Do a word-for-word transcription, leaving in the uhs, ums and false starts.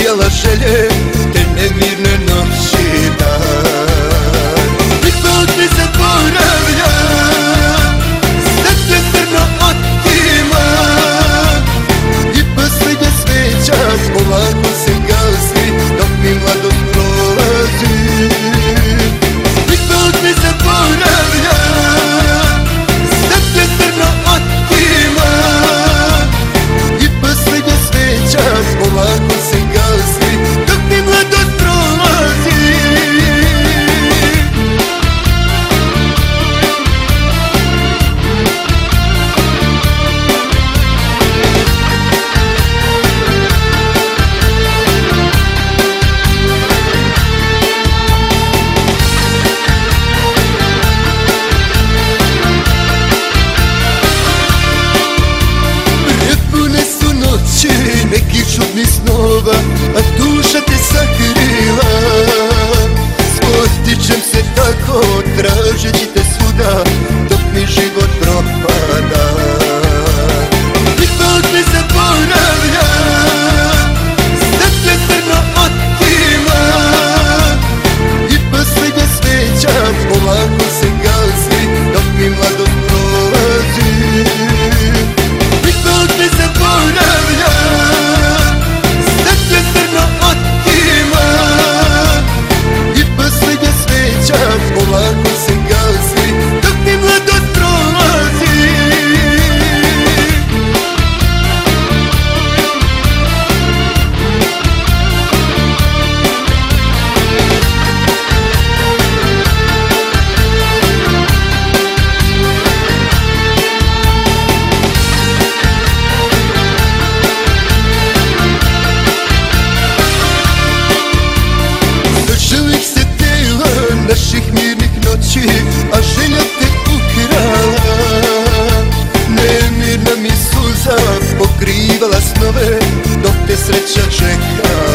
ubijala želje, te nemirne noći dan. Ipak ne zaboravljam, sad te crno otima, i posljednja sveća polako se gasi, dok mi mladost prolazi. Ipak ne zaboravljam, sad te crno otima, i posljednja sveća polako se gasi, dok mi mladost prolazi. Nekih čudnih snova, a duša te sakrila. Spotičem se tako, tražeći te svuda, dok mi život propada. Ipak ne zaboravljam, sad te crno otima, i posljednja sveća polako se gasi, dok mi mladost prolazi. Ipak ne zaboravljam, sad te crno otima, i posljednja sveća polako se gasi, dok mi mladost prolazi. Naših mirnih noći, a želja te ukrala. Nemirna mi suza pokrivala snove, dok te sreća čekala.